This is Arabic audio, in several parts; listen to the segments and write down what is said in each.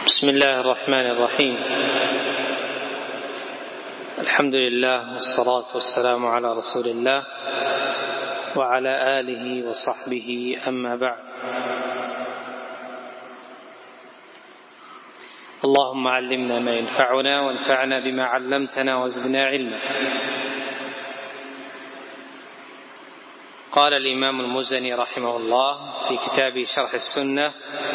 بسم الله الرحمن الرحيم. الحمد لله والصلاة والسلام على رسول الله وعلى آله وصحبه، أما بعد. اللهم علمنا ما ينفعنا وانفعنا بما علمتنا وزدنا علما. قال الإمام المزني رحمه الله في كتابه شرح السنة: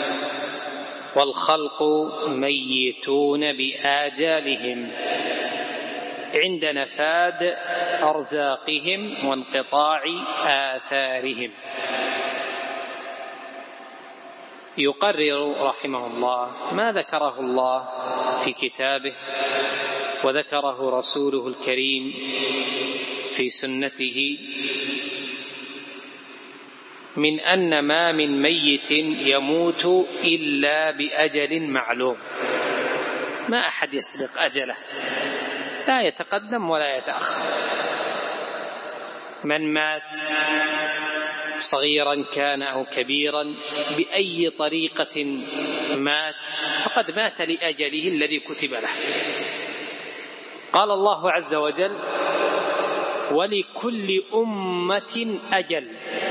والخلق ميتون بآجالهم عند نفاد أرزاقهم وانقطاع آثارهم. يقرر رحمه الله ما ذكره الله في كتابه وذكره رسوله الكريم في سنته من أن ما من ميت يموت إلا بأجل معلوم. ما أحد يسبق أجله، لا يتقدم ولا يتأخر. من مات صغيرا كان أو كبيرا بأي طريقة مات فقد مات لأجله الذي كتب له. قال الله عز وجل: ولكل أمة أجل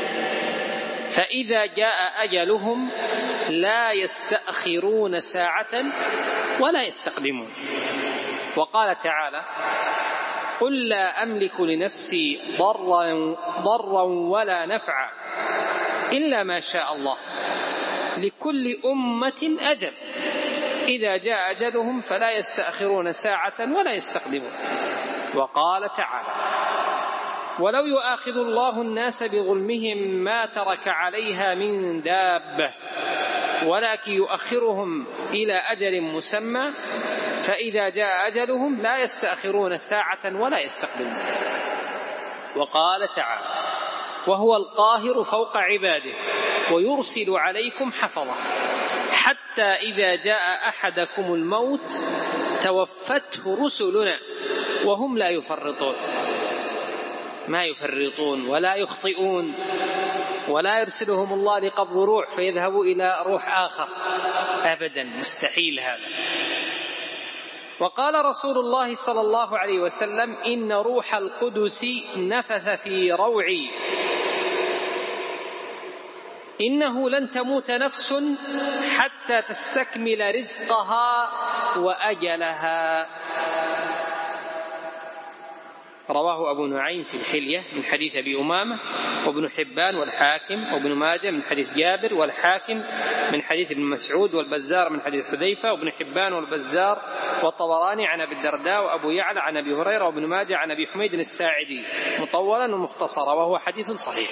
فإذا جاء أجلهم لا يستأخرون ساعة ولا يستقدمون. وقال تعالى: قل لا أملك لنفسي ضرا ولا نفعا إلا ما شاء الله لكل أمة أجل إذا جاء أجلهم فلا يستأخرون ساعة ولا يستقدمون. وقال تعالى: ولو يؤاخذ الله الناس بظلمهم ما ترك عليها من دابة ولكن يؤخرهم إلى أجل مسمى فإذا جاء أجلهم لا يستأخرون ساعة ولا يستقدمون. وقال تعالى: وهو القاهر فوق عباده ويرسل عليكم حفظة حتى إذا جاء أحدكم الموت توفته رسلنا وهم لا يفرطون. ما يفرطون ولا يخطئون ولا يرسلهم الله لقبض روح فيذهبوا إلى روح آخر أبدا، مستحيل هذا. وقال رسول الله صلى الله عليه وسلم: إن روح القدس نفث في روعي إنه لن تموت نفس حتى تستكمل رزقها وأجلها. رواه أبو نعيم في الحلية من حديث أبي أمامة، وابن حبان والحاكم وابن ماجه من حديث جابر، والحاكم من حديث ابن مسعود، والبزار من حديث حذيفة، وابن حبان والبزار والطبراني عن أبي الدرداء، وأبو يعلى عن أبي هريرة، وابن ماجه عن أبي حميد الساعدي مطولا ومختصرا، وهو حديث صحيح.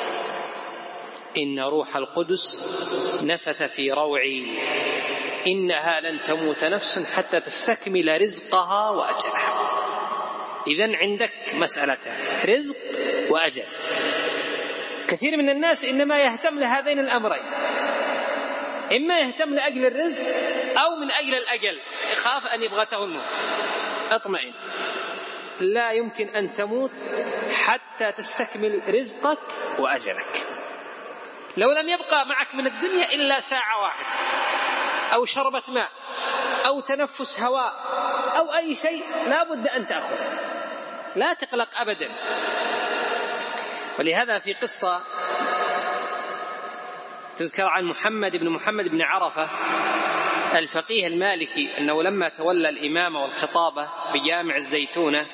إن روح القدس نفث في روعي إنها لن تموت نفس حتى تستكمل رزقها وأجلها. إذن عندك مسألتان: رزق وأجل. كثير من الناس إنما يهتم لهذين الأمرين، إما يهتم لأجل الرزق أو من أجل الأجل، يخاف أن يبغته الموت. اطمئن، لا يمكن أن تموت حتى تستكمل رزقك وأجلك. لو لم يبقى معك من الدنيا إلا ساعة واحدة أو شربة ماء أو تنفس هواء أو أي شيء لا بد أن تأخذ، لا تقلق أبدا. ولهذا في قصة تذكر عن محمد بن عرفة الفقيه المالكي أنه لما تولى الإمامة والخطابة بجامع الزيتونة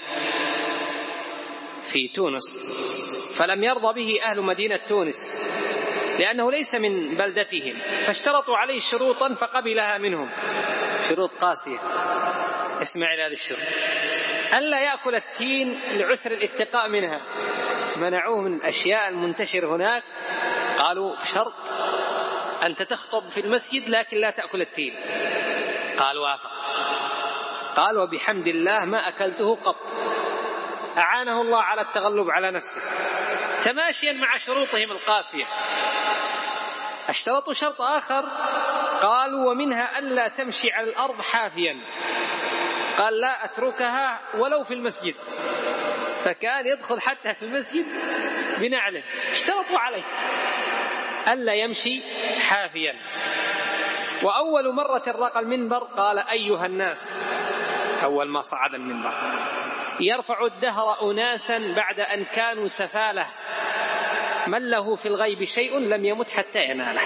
في تونس فلم يرضى به أهل مدينة تونس لأنه ليس من بلدتهم، فاشترطوا عليه شروطا فقبلها منهم، شروط قاسية. اسمع إلى هذه الشروط: ألا يأكل التين لعسر الاتقاء منها، منعوه من الأشياء المنتشر هناك، قالوا بشرط أنت تخطب في المسجد لكن لا تأكل التين. قال: وافقت. قال: وبحمد الله ما أكلته قط. أعانه الله على التغلب على نفسه تماشيا مع شروطهم القاسية. اشترطوا شرط آخر، قالوا: ومنها ألا تمشي على الأرض حافيا. قال: لا أتركها ولو في المسجد، فكان يدخل حتى في المسجد بنعله. اشترطوا عليه ألا يمشي حافيا. وأول مرة رقى المنبر قال أيها الناس، أول ما صعد المنبر، يرفع الدهر أناسا بعد أن كانوا سفالة، من له في الغيب شيء لم يمت حتى يناله.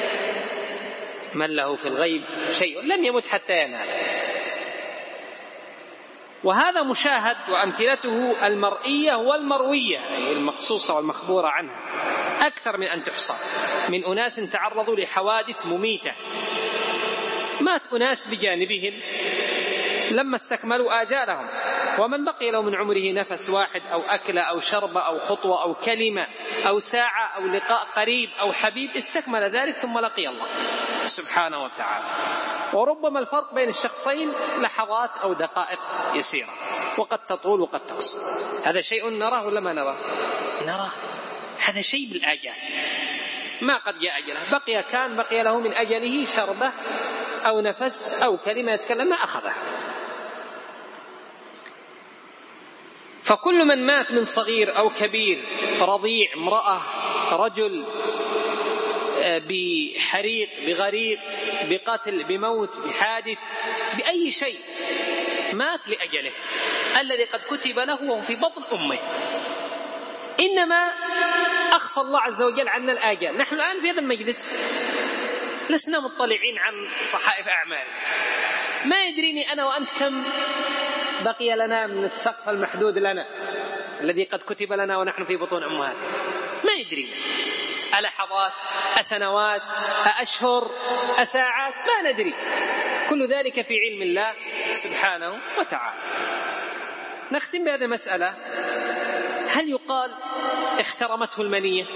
من له في الغيب شيء لم يمت حتى يناله. وهذا مشاهد، وأمثلته المرئية والمروية، أي المقصوصة والمخبورة عنها، أكثر من أن تحصى، من أناس تعرضوا لحوادث مميتة، مات أناس بجانبهم لما استكملوا آجالهم، ومن بقي له من عمره نفس واحد أو أكلة أو شربة أو خطوة أو كلمة أو ساعة أو لقاء قريب أو حبيب استكمل ذلك ثم لقي الله سبحانه وتعالى. وربما الفرق بين الشخصين لحظات أو دقائق يسيرة، وقد تطول وقد تقصر. هذا شيء نراه ولا ما نراه؟ نراه. هذا شيء بالآجال، ما قد جاء أجله، بقي له من أجله شربة أو نفس أو كلمة يتكلم ما أخذها. فكل من مات من صغير أو كبير، رضيع، امرأة، رجل، بحريق، بغريق، بقتل، بموت، بحادث، بأي شيء، مات لأجله الذي قد كتب له وهو في بطن أمه. إنما أخفى الله عز وجل عنا الآجال. نحن الآن في هذا المجلس لسنا مطلعين عن صحائف أعمال، ما يدريني أنا وأنت كم بقي لنا من السقف المحدود لنا الذي قد كتب لنا ونحن في بطون أمهاتنا، ما يدري، ألحظات، أسنوات، أشهر، أساعات، ما ندري، كل ذلك في علم الله سبحانه وتعالى. نختم بهذه المسألة. هل يقال اخترمته المنية؟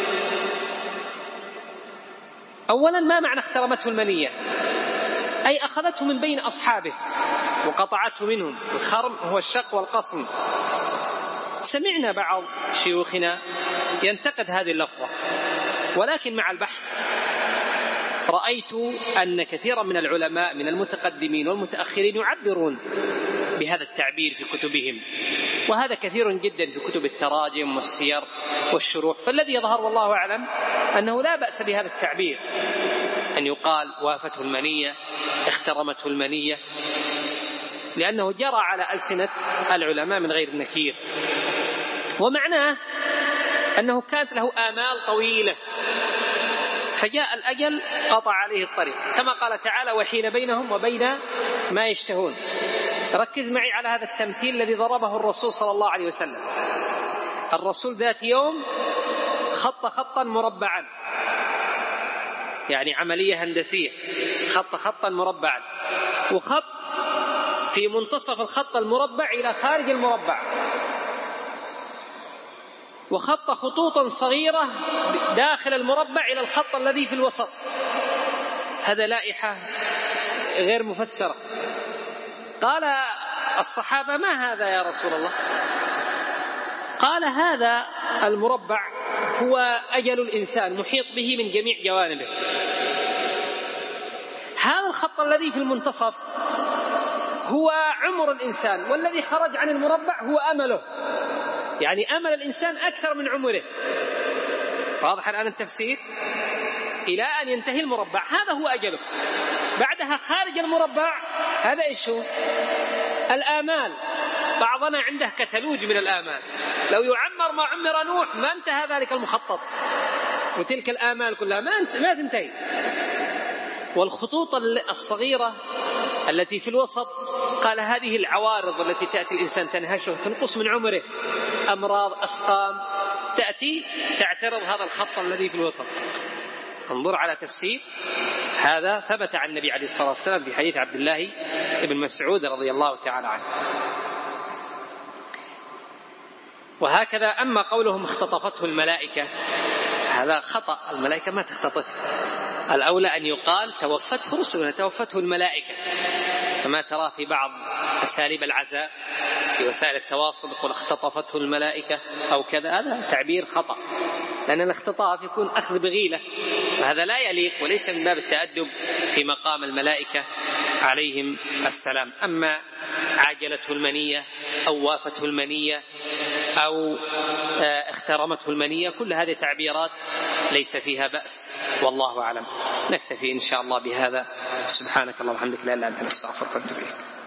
أولا، ما معنى اخترمته المنية؟ أي أخذته من بين أصحابه وقطعته منهم. الخرم هو الشق والقصم. سمعنا بعض شيوخنا ينتقد هذه اللفظة، ولكن مع البحث رأيت أن كثيرا من العلماء من المتقدمين والمتأخرين يعبرون بهذا التعبير في كتبهم، وهذا كثير جدا في كتب التراجم والسير والشروح. فالذي يظهر والله أعلم أنه لا بأس بهذا التعبير، أن يقال وافته المنية، اخترمته المنية، لأنه جرى على ألسنة العلماء من غير نكير. ومعناه أنه كانت له آمال طويلة، فجاء الأجل قطع عليه الطريق، كما قال تعالى وحيل بينهم وبين ما يشتهون. ركز معي على هذا التمثيل الذي ضربه الرسول صلى الله عليه وسلم. الرسول ذات يوم خط خطا مربعا، يعني عملية هندسية، خط خطا مربعا، وخط في منتصف الخط المربع إلى خارج المربع، وخط خطوطا صغيرة داخل المربع إلى الخط الذي في الوسط. هذا لائحة غير مفسرة. قال الصحابة ما هذا يا رسول الله؟ قال هذا المربع هو أجل الإنسان محيط به من جميع جوانبه. هذا الخط الذي في المنتصف هو عمر الإنسان، والذي خرج عن المربع هو أمله، يعني أمل الإنسان أكثر من عمره. واضح الآن التفسير؟ إلى أن ينتهي المربع هذا هو أجله، بعدها خارج المربع هذا إيش هو؟ الآمال. بعضنا عنده كتالوج من الآمال، لو يعمر ما عمر نوح ما انتهى ذلك المخطط، وتلك الآمال كلها ما تنتهي. والخطوط الصغيرة التي في الوسط قال هذه العوارض التي تأتي الإنسان تنهشه، تنقص من عمره، أمراض، أسقام، تأتي تعترض هذا الخط الذي في الوسط. انظر على تفسير هذا ثبت عن النبي عليه الصلاة والسلام في حديث عبد الله بن مسعود رضي الله تعالى عنه. وهكذا أما قولهم اختطفته الملائكة، هذا خطأ، الملائكة ما تختطف، الأولى أن يقال توفته رسلنا، توفته الملائكة، كما ترى في بعض أساليب العزاء في وسائل التواصل يقول اختطفته الملائكة أو كذا. هذا تعبير خطأ، لأن الاختطاف يكون أخذ بغيلة، وهذا لا يليق وليس من باب التأدب في مقام الملائكة عليهم السلام. أما عاجلته المنية أو وافته المنية أو اخترمته المنية، كل هذه تعبيرات ليس فيها بأس، والله أعلم. نكتفي إن شاء الله بهذا. سبحانك اللهم وبحمدك لا إله إلا أنت نستغفرك ونتوب إليك.